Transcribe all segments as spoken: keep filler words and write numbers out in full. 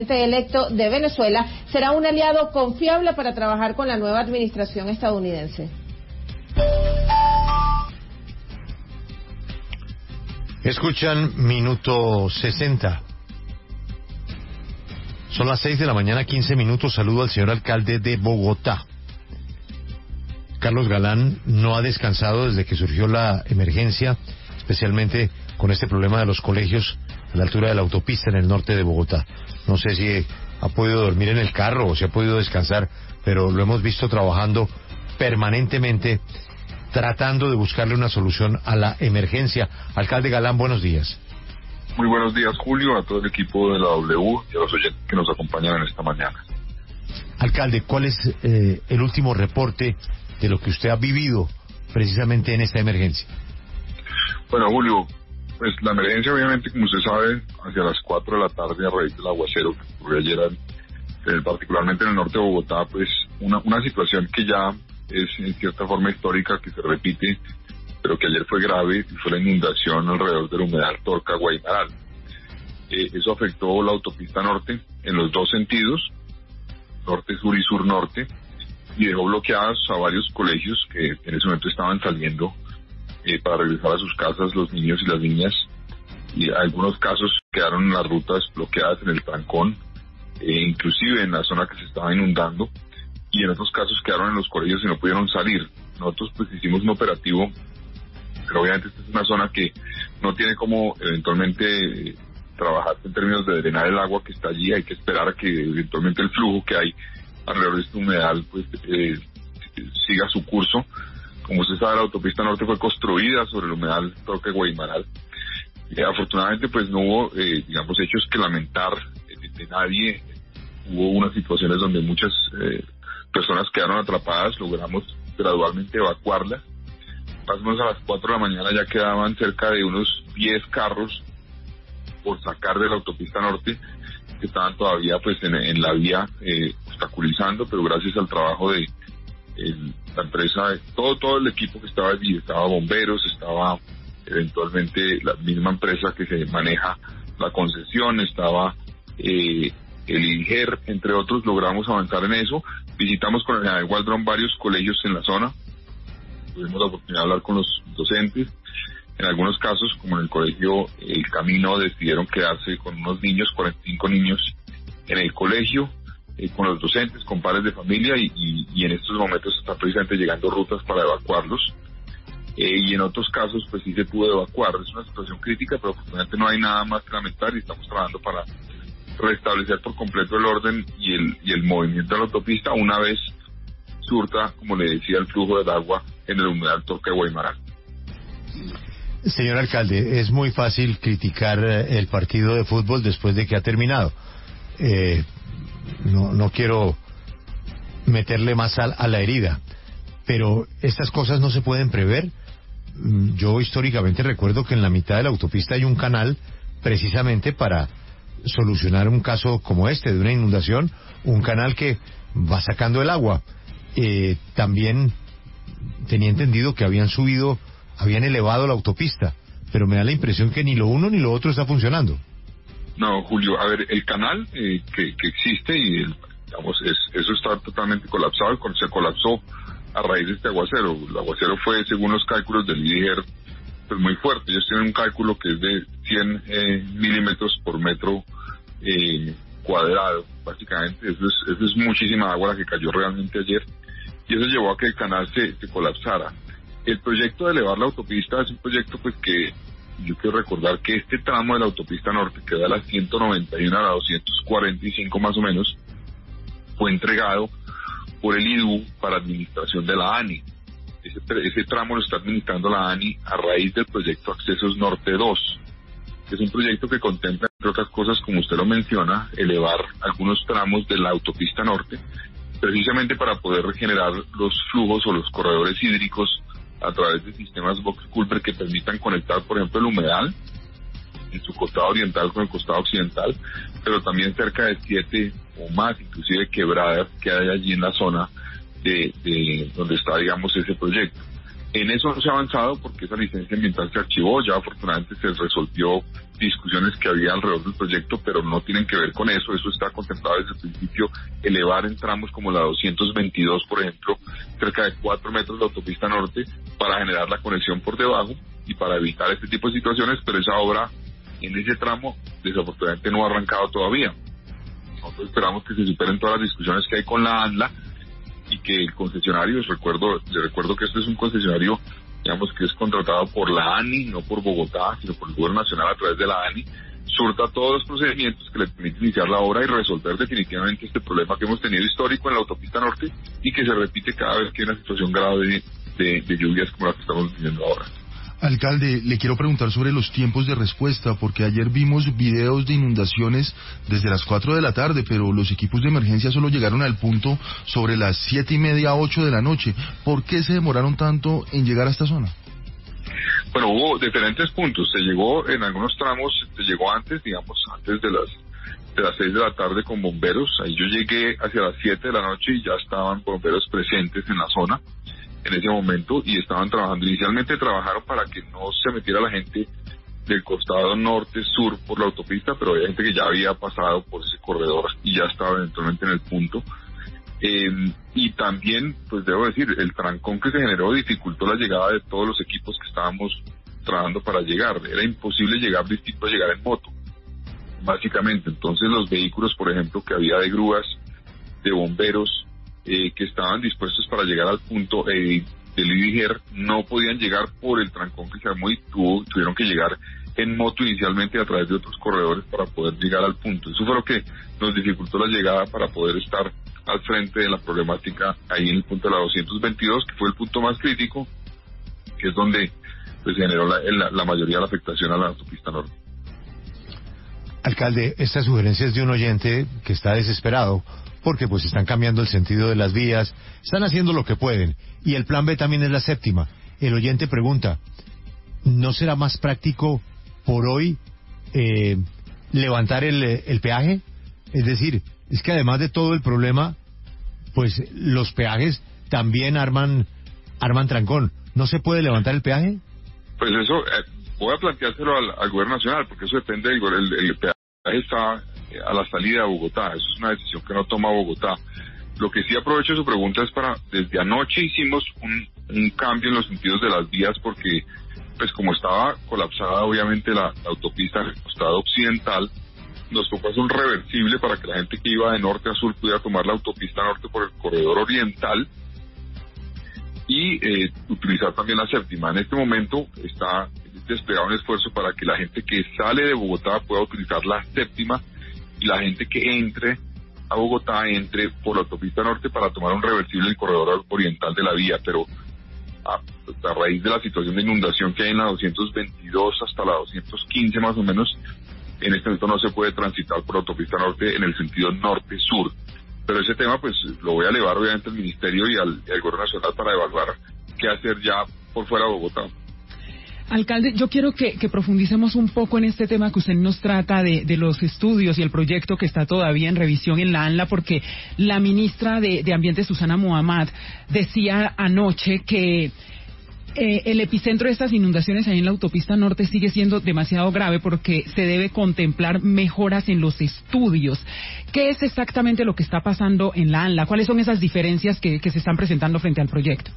electo de Venezuela, será un aliado confiable para trabajar con la nueva administración estadounidense. Escuchan Minuto sesenta. Son las seis de la mañana, quince minutos. Saludo al señor alcalde de Bogotá. Carlos Galán no ha descansado desde que surgió la emergencia, especialmente con este problema de los colegios a la altura de la autopista en el norte de Bogotá. No sé si ha podido dormir en el carro o si ha podido descansar, pero lo hemos visto trabajando permanentemente, tratando de buscarle una solución a la emergencia. Alcalde Galán, buenos días. Muy buenos días, Julio, a todo el equipo de la W y a los oyentes que nos acompañan en esta mañana. Alcalde, ¿cuál es eh, el último reporte de lo que usted ha vivido precisamente en esta emergencia? Bueno, Julio, pues la emergencia, obviamente, como usted sabe, hacia las cuatro de la tarde, a raíz del aguacero que ocurrió ayer, eh, particularmente en el norte de Bogotá, pues una, una situación que ya es en cierta forma histórica, que se repite, pero que ayer fue grave, y fue la inundación alrededor del humedal Torca-Guaymaral. Eh, eso afectó la autopista norte en los dos sentidos, norte-sur y sur-norte, y dejó bloqueados a varios colegios que en ese momento estaban saliendo eh, para regresar a sus casas los niños y las niñas, y en algunos casos quedaron las rutas bloqueadas en el trancón, eh, inclusive en la zona que se estaba inundando, y en otros casos quedaron en los colegios y no pudieron salir. Nosotros pues hicimos un operativo, pero obviamente esta es una zona que no tiene como eventualmente eh, trabajar en términos de drenar el agua que está allí. Hay que esperar a que eventualmente el flujo que hay alrededor de este humedal pues eh, siga su curso. Como usted sabe, la autopista norte fue construida sobre el humedal Torca-Guaymaral. Eh, afortunadamente pues no hubo eh, digamos hechos que lamentar eh, de nadie. Hubo unas situaciones donde muchas eh, personas quedaron atrapadas, logramos gradualmente evacuarlas. Más o menos a las cuatro de la mañana ya quedaban cerca de unos diez carros por sacar de la autopista norte, que estaban todavía pues en, en la vía eh, obstaculizando, pero gracias al trabajo de el, la empresa, todo todo el equipo que estaba allí, estaba bomberos, estaba eventualmente la misma empresa que se maneja la concesión, estaba eh, el I N G E R, entre otros, logramos avanzar en eso. Visitamos con el general Waldron varios colegios en la zona, tuvimos la oportunidad de hablar con los docentes. En algunos casos, como en el colegio El Camino, decidieron quedarse con unos niños, cuarenta y cinco niños en el colegio, eh, con los docentes, con padres de familia, y, y, y en estos momentos están precisamente llegando rutas para evacuarlos. Eh, y en otros casos, pues sí se pudo evacuar. Es una situación crítica, pero afortunadamente no hay nada más que lamentar y estamos trabajando para restablecer por completo el orden y el, y el movimiento de la autopista una vez surta, como le decía, el flujo del agua en el humedal Torca-Guaymaral. Señor alcalde, es muy fácil criticar el partido de fútbol después de que ha terminado. Eh, no, no quiero meterle más a, a la herida, pero estas cosas no se pueden prever. Yo históricamente recuerdo que en la mitad de la autopista hay un canal precisamente para solucionar un caso como este de una inundación, un canal que va sacando el agua. Eh, también tenía entendido que habían subido, habían elevado la autopista, pero me da la impresión que ni lo uno ni lo otro está funcionando. No, Julio, a ver, el canal eh, que, que existe y el, digamos es, eso está totalmente colapsado, se colapsó a raíz de este aguacero. El aguacero fue, según los cálculos del I N G E R, pues muy fuerte. Ellos tienen un cálculo que es de cien eh, milímetros por metro eh, cuadrado, básicamente. Eso es, eso es muchísima agua la que cayó realmente ayer, y eso llevó a que el canal se, se colapsara. El proyecto de elevar la autopista es un proyecto pues que yo quiero recordar que este tramo de la autopista norte, que da la ciento noventa y uno a la doscientos cuarenta y cinco más o menos, fue entregado por el I D U para administración de la A N I. Ese, ese tramo lo está administrando la A N I a raíz del proyecto Accesos Norte dos, que es un proyecto que contempla, entre otras cosas, como usted lo menciona, elevar algunos tramos de la autopista norte, precisamente para poder regenerar los flujos o los corredores hídricos a través de sistemas box culvert que permitan conectar, por ejemplo, el humedal en su costado oriental con el costado occidental, pero también cerca de siete o más, inclusive quebradas que hay allí en la zona de, de donde está, digamos, ese proyecto. En eso no se ha avanzado porque esa licencia ambiental se archivó, ya afortunadamente se resolvió discusiones que había alrededor del proyecto, pero no tienen que ver con eso. Eso está contemplado desde el principio, elevar en tramos como la doscientos veintidós, por ejemplo, cerca de cuatro metros de autopista norte para generar la conexión por debajo y para evitar este tipo de situaciones, pero esa obra en ese tramo desafortunadamente no ha arrancado todavía. Nosotros esperamos que se superen todas las discusiones que hay con la ANLA y que el concesionario, les recuerdo, les recuerdo que este es un concesionario, digamos, que es contratado por la ANI, no por Bogotá, sino por el gobierno nacional a través de la ANI, surta todos los procedimientos que le permiten iniciar la obra y resolver definitivamente este problema que hemos tenido histórico en la autopista norte y que se repite cada vez que hay una situación grave de, de, de lluvias como la que estamos viviendo ahora. Alcalde, le quiero preguntar sobre los tiempos de respuesta, porque ayer vimos videos de inundaciones desde las cuatro de la tarde, pero los equipos de emergencia solo llegaron al punto sobre las siete y media, ocho de la noche. ¿Por qué se demoraron tanto en llegar a esta zona? Bueno, hubo diferentes puntos. Se llegó en algunos tramos, se llegó antes, digamos, antes de las de las seis de la tarde con bomberos. Ahí yo llegué hacia las siete de la noche y ya estaban bomberos presentes en la zona en ese momento y estaban trabajando. Inicialmente trabajaron para que no se metiera la gente del costado norte-sur por la autopista, pero había gente que ya había pasado por ese corredor y ya estaba eventualmente en el punto. Eh, y también, pues debo decir, el trancón que se generó dificultó la llegada de todos los equipos que estábamos trabajando para llegar. Era imposible llegar distinto a llegar en moto, básicamente. Entonces los vehículos, por ejemplo, que había de grúas, de bomberos, Eh, que estaban dispuestos para llegar al punto eh, del Idiger, no podían llegar por el trancón que se armó y tuvo, tuvieron que llegar en moto inicialmente a través de otros corredores para poder llegar al punto. Eso fue lo que nos dificultó la llegada para poder estar al frente de la problemática ahí en el punto de la doscientos veintidós, que fue el punto más crítico, que es donde pues generó la, la, la mayoría de la afectación a la autopista norte. Alcalde, esta sugerencia es de un oyente que está desesperado porque pues están cambiando el sentido de las vías, están haciendo lo que pueden, y el plan B también es la séptima. El oyente pregunta, ¿no será más práctico por hoy eh, levantar el, el peaje? Es decir, es que además de todo el problema, pues los peajes también arman arman trancón. ¿No se puede levantar el peaje? Pues eso, eh, voy a planteárselo al, al gobierno nacional, porque eso depende del el, el peaje está a la salida de Bogotá, eso es una decisión que no toma Bogotá. Lo que sí aprovecho su pregunta es para, desde anoche hicimos un, un cambio en los sentidos de las vías porque, pues como estaba colapsada obviamente la, la autopista en el costado occidental, nos tocó hacer un reversible para que la gente que iba de norte a sur pudiera tomar la autopista norte por el corredor oriental y eh, utilizar también la séptima. En este momento está desplegado un esfuerzo para que la gente que sale de Bogotá pueda utilizar la séptima y la gente que entre a Bogotá entre por la autopista norte para tomar un reversible en el corredor oriental de la vía, pero a, a raíz de la situación de inundación que hay en la doscientos veintidós hasta la doscientos quince más o menos, en este momento no se puede transitar por la autopista norte en el sentido norte-sur. Pero ese tema pues lo voy a elevar obviamente al Ministerio y al, y al Gobierno Nacional para evaluar qué hacer ya por fuera de Bogotá. Alcalde, yo quiero que, que profundicemos un poco en este tema que usted nos trata de, de los estudios y el proyecto que está todavía en revisión en la ANLA, porque la ministra de, de Ambiente, Susana Muhammad, decía anoche que eh, el epicentro de estas inundaciones ahí en la autopista norte sigue siendo demasiado grave porque se debe contemplar mejoras en los estudios. ¿Qué es exactamente lo que está pasando en la ANLA? ¿Cuáles son esas diferencias que, que se están presentando frente al proyecto?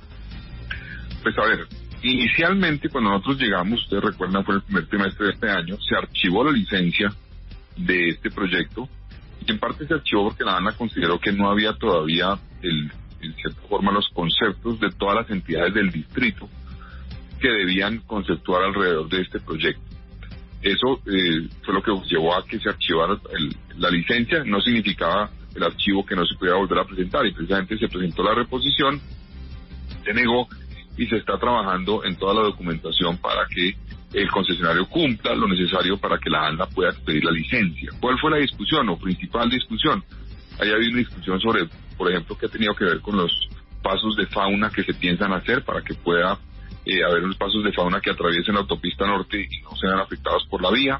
Pues a ver, inicialmente cuando nosotros llegamos, ustedes recuerdan, fue el primer trimestre de este año, se archivó la licencia de este proyecto y en parte se archivó porque la ANLA consideró que no había todavía, el, en cierta forma, los conceptos de todas las entidades del distrito que debían conceptuar alrededor de este proyecto. Eso eh, fue lo que llevó a que se archivara el, la licencia. No significaba el archivo que no se pudiera volver a presentar y precisamente se presentó la reposición, se negó y se está trabajando en toda la documentación para que el concesionario cumpla lo necesario para que la ANLA pueda expedir la licencia. ¿Cuál fue la discusión o principal discusión? Ahí había una discusión sobre, por ejemplo, que ha tenido que ver con los pasos de fauna que se piensan hacer para que pueda eh, haber unos pasos de fauna que atraviesen la autopista norte y no sean afectados por la vía.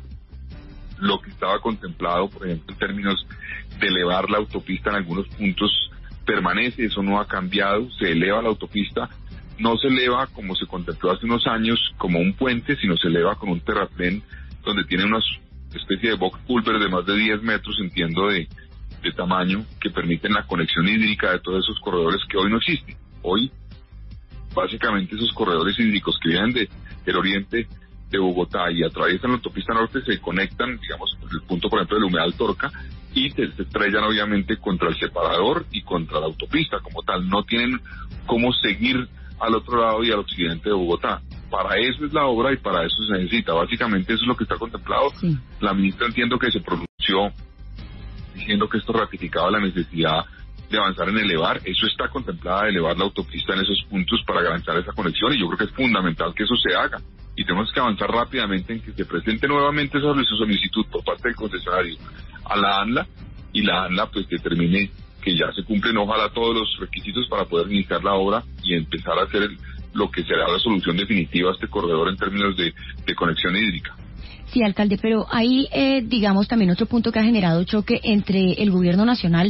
Lo que estaba contemplado, por ejemplo, en términos de elevar la autopista en algunos puntos permanece, eso no ha cambiado, se eleva la autopista, no se eleva como se contempló hace unos años como un puente, sino se eleva con un terraplén donde tiene una especie de box culver de más de diez metros, entiendo, de, de tamaño, que permiten la conexión hídrica de todos esos corredores que hoy no existen. Hoy, básicamente, esos corredores hídricos que vienen de, del oriente de Bogotá y atraviesan la autopista norte se conectan, digamos, en el punto, por ejemplo, del Humedal Torca, y se estrellan obviamente contra el separador y contra la autopista como tal. No tienen cómo seguir al otro lado y al occidente de Bogotá. Para eso es la obra y para eso se necesita. Básicamente eso es lo que está contemplado. Sí. La ministra, entiendo que se pronunció diciendo que esto ratificaba la necesidad de avanzar en elevar. Eso está contemplada, elevar la autopista en esos puntos para garantizar esa conexión, y yo creo que es fundamental que eso se haga. Y tenemos que avanzar rápidamente en que se presente nuevamente esa solicitud por parte del concesionario a la ANLA, y la ANLA pues determine que ya se cumplen ojalá todos los requisitos para poder iniciar la obra y empezar a hacer el, lo que será la solución definitiva a este corredor en términos de, de conexión hídrica. Sí, alcalde, pero ahí, eh, digamos, también otro punto que ha generado choque entre el gobierno nacional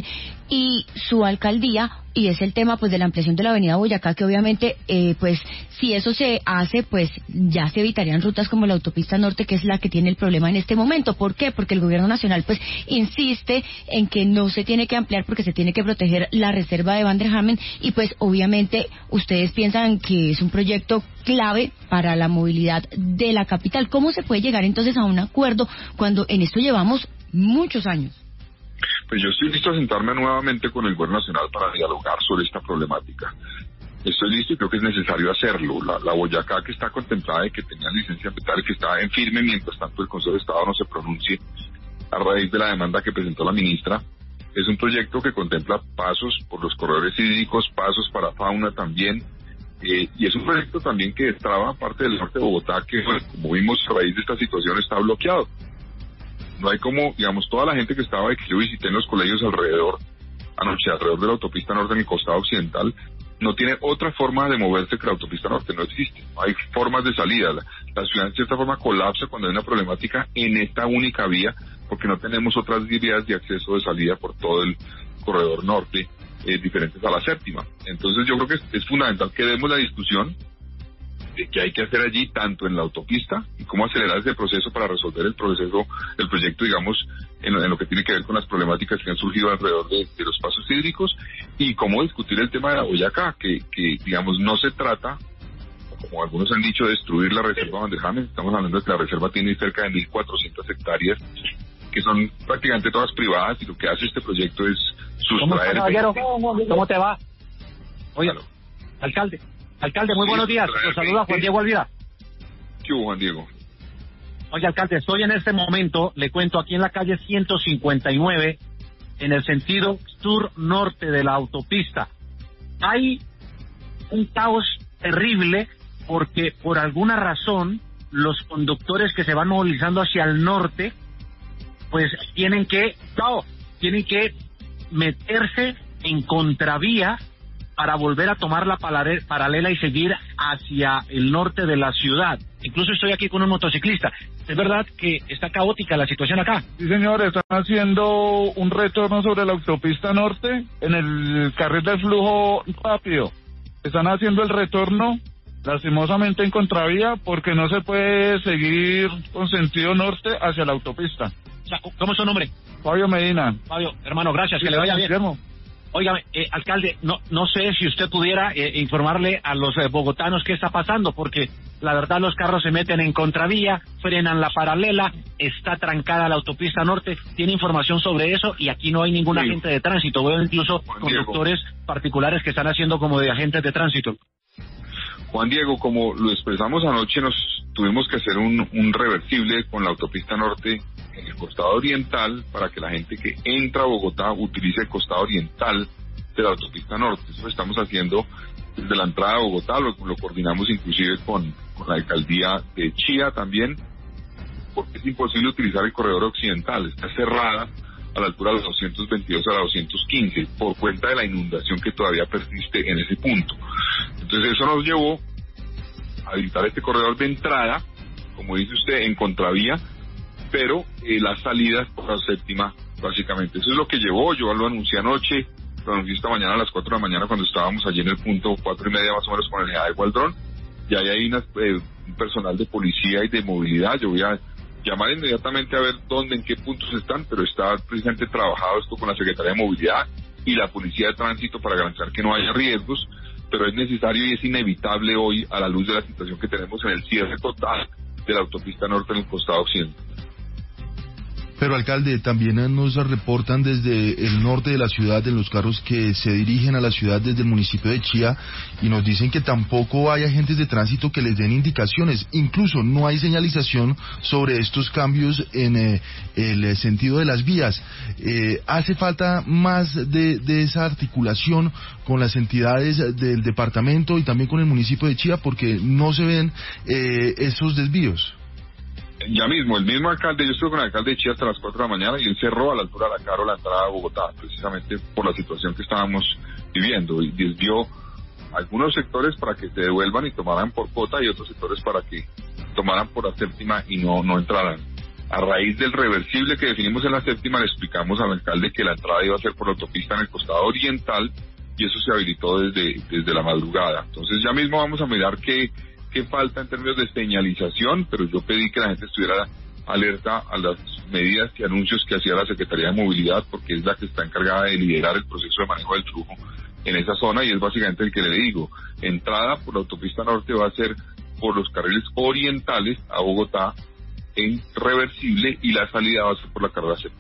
y su alcaldía, y es el tema pues de la ampliación de la avenida Boyacá, que obviamente eh, pues si eso se hace, pues ya se evitarían rutas como la autopista norte, que es la que tiene el problema en este momento. ¿Por qué? Porque el gobierno nacional pues insiste en que no se tiene que ampliar porque se tiene que proteger la reserva de Van der Hamen, y pues obviamente ustedes piensan que es un proyecto clave para la movilidad de la capital. ¿Cómo se puede llegar entonces a un acuerdo cuando en esto llevamos muchos años? Pues yo estoy listo a sentarme nuevamente con el gobierno nacional para dialogar sobre esta problemática. Estoy listo y creo que es necesario hacerlo. La, la Boyacá, que está contemplada y que tenía licencia ambiental, que está en firme mientras tanto el Consejo de Estado no se pronuncie a raíz de la demanda que presentó la ministra, es un proyecto que contempla pasos por los corredores hídricos, pasos para fauna también, eh, y es un proyecto también que destraba parte del norte de Bogotá que, bueno, como vimos a raíz de esta situación, está bloqueado. No hay como, digamos, toda la gente que estaba, que yo visité en los colegios alrededor, anoche, alrededor de la autopista norte en el costado occidental, no tiene otra forma de moverse que la autopista norte, no existe. No hay formas de salida. La, la ciudad en cierta forma colapsa cuando hay una problemática en esta única vía, porque no tenemos otras vías de acceso de salida por todo el corredor norte, eh, diferentes a la séptima. Entonces yo creo que es, es fundamental que demos la discusión de qué hay que hacer allí, tanto en la autopista, y cómo acelerar ese proceso para resolver el proceso, el proyecto, digamos, en lo, en lo que tiene que ver con las problemáticas que han surgido alrededor de, de los pasos hídricos, y cómo discutir el tema de la Boyacá, que, que, digamos, no se trata, como algunos han dicho, de destruir la reserva Van der Hamen. Estamos hablando de que la reserva tiene cerca de mil cuatrocientas hectáreas, que son prácticamente todas privadas, y lo que hace este proyecto es sustraer... ¿Cómo, caballero? ¿Cómo te va? Oye, claro. alcalde. Alcalde, muy sí, buenos días. Los saluda Juan Diego Alvira. ¿Qué hubo, Juan Diego? Oye, alcalde, estoy en este momento, le cuento, aquí en la calle ciento cincuenta y nueve, en el sentido sur-norte de la autopista. Hay un caos terrible porque por alguna razón los conductores que se van movilizando hacia el norte, pues tienen que, no, tienen que meterse en contravía para volver a tomar la paralela y seguir hacia el norte de la ciudad. Incluso estoy aquí con un motociclista. ¿Es verdad que está caótica la situación acá? Sí, señor, están haciendo un retorno sobre la autopista norte en el carril de flujo rápido. Están haciendo el retorno, lastimosamente en contravía, porque no se puede seguir con sentido norte hacia la autopista. O sea, ¿cómo es su nombre? Fabio Medina. Fabio, hermano, gracias, sí, que le vaya bien. Guillermo. Óigame, eh, alcalde, no no sé si usted pudiera eh, informarle a los eh, bogotanos qué está pasando, porque la verdad los carros se meten en contravía, frenan la paralela, está trancada la autopista norte. ¿Tiene información sobre eso? Y aquí no hay ningún sí. agente de tránsito. Veo incluso Juan conductores Diego. particulares que están haciendo como de agentes de tránsito. Juan Diego, como lo expresamos anoche, nos tuvimos que hacer un, un reversible con la autopista norte en el costado oriental para que la gente que entra a Bogotá utilice el costado oriental de la autopista norte. Eso lo estamos haciendo desde la entrada a Bogotá, lo, lo coordinamos inclusive con, con la alcaldía de Chía también, porque es imposible utilizar el corredor occidental, está cerrada a la altura de la doscientos veintidós a la doscientos quince por cuenta de la inundación que todavía persiste en ese punto. Entonces eso nos llevó a habilitar este corredor de entrada, como dice usted, en contravía, pero eh, las salidas por la séptima, básicamente. Eso es lo que llevó, yo lo anuncié anoche, pronunció esta mañana a las cuatro de la mañana cuando estábamos allí en el punto cuatro y media más o menos con el general Gualdrón. Y ahí hay una, eh, un personal de policía y de movilidad. Yo voy a llamar inmediatamente a ver dónde, en qué puntos están, pero está precisamente trabajado esto con la Secretaría de Movilidad y la Policía de Tránsito para garantizar que no haya riesgos, pero es necesario y es inevitable hoy, a la luz de la situación que tenemos en el cierre total de la autopista norte en el costado occidental. Pero, alcalde, también nos reportan desde el norte de la ciudad, en los carros que se dirigen a la ciudad desde el municipio de Chía, y nos dicen que tampoco hay agentes de tránsito que les den indicaciones. Incluso no hay señalización sobre estos cambios en eh, el sentido de las vías. Eh, hace falta más de, de esa articulación con las entidades del departamento y también con el municipio de Chía, porque no se ven eh, esos desvíos. Ya mismo, el mismo alcalde, yo estuve con el alcalde de Chía hasta las cuatro de la mañana y él cerró a la altura de la Caro la entrada a Bogotá, precisamente por la situación que estábamos viviendo, y desvió algunos sectores para que se devuelvan y tomaran por Cota y otros sectores para que tomaran por la séptima y no, no entraran. A raíz del reversible que definimos en la séptima, le explicamos al alcalde que la entrada iba a ser por la autopista en el costado oriental y eso se habilitó desde, desde la madrugada. Entonces ya mismo vamos a mirar qué qué falta en términos de señalización, pero yo pedí que la gente estuviera alerta a las medidas y anuncios que hacía la Secretaría de Movilidad, porque es la que está encargada de liderar el proceso de manejo del flujo en esa zona, y es básicamente el que le digo, entrada por la autopista norte va a ser por los carriles orientales a Bogotá en reversible y la salida va a ser por la carrera C.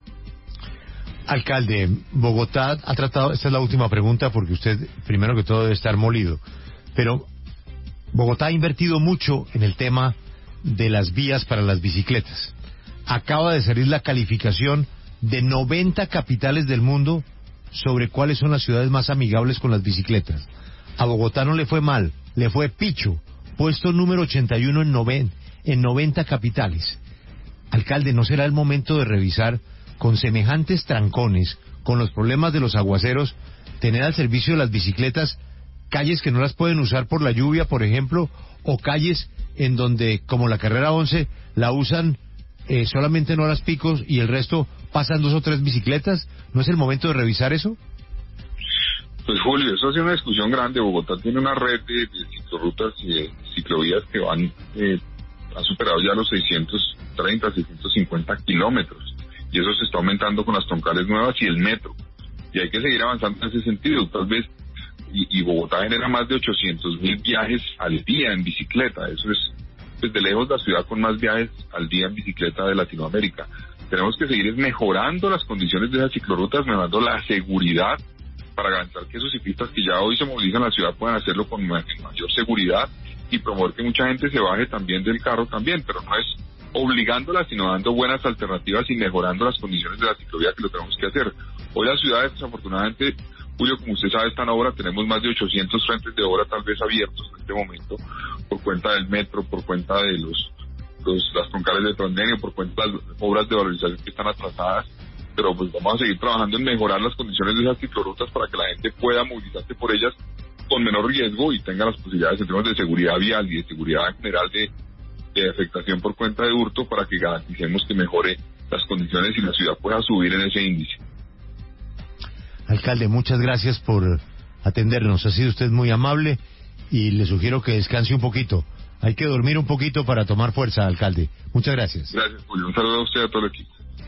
Alcalde, Bogotá ha tratado, esta es la última pregunta porque usted primero que todo debe estar molido, pero Bogotá ha invertido mucho en el tema de las vías para las bicicletas. Acaba de salir la calificación de noventa capitales del mundo sobre cuáles son las ciudades más amigables con las bicicletas. A Bogotá no le fue mal, le fue picho, puesto número ochenta y uno en, noven, en noventa capitales. Alcalde, ¿no será el momento de revisar con semejantes trancones, con los problemas de los aguaceros, tener al servicio de las bicicletas calles que no las pueden usar por la lluvia, por ejemplo, o calles en donde, como la carrera once, la usan eh, solamente en horas picos y el resto pasan dos o tres bicicletas? ¿No es el momento de revisar eso? Pues Julio, eso ha sido una discusión grande. Bogotá tiene una red de, de ciclorrutas y de ciclovías que van, eh, ha superado ya los seiscientos treinta, seiscientos cincuenta kilómetros, y eso se está aumentando con las troncales nuevas y el metro, y hay que seguir avanzando en ese sentido. Tal vez Y, y Bogotá genera más de ochocientos mil viajes al día en bicicleta. Eso es, pues, de lejos la ciudad con más viajes al día en bicicleta de Latinoamérica. Tenemos que seguir mejorando las condiciones de esas ciclorrutas, mejorando la seguridad para garantizar que esos ciclistas que ya hoy se movilizan en la ciudad puedan hacerlo con mayor seguridad y promover que mucha gente se baje también del carro también, pero no es obligándolas, sino dando buenas alternativas y mejorando las condiciones de la ciclovía, que lo tenemos que hacer. Hoy las ciudades, desafortunadamente, Julio, como usted sabe, está en obra, tenemos más de ochocientos frentes de obra tal vez abiertos en este momento, por cuenta del metro, por cuenta de los, los las troncales de Transmilenio, por cuenta de las obras de valorización que están atrasadas, pero pues vamos a seguir trabajando en mejorar las condiciones de esas ciclorrutas para que la gente pueda movilizarse por ellas con menor riesgo y tenga las posibilidades en términos de seguridad vial y de seguridad en general de, de afectación por cuenta de hurto, para que garanticemos que mejore las condiciones y la ciudad pueda subir en ese índice. Alcalde, muchas gracias por atendernos. Ha sido usted muy amable y le sugiero que descanse un poquito. Hay que dormir un poquito para tomar fuerza, alcalde. Muchas gracias. Gracias, Julio. Un saludo a usted y a todo el equipo.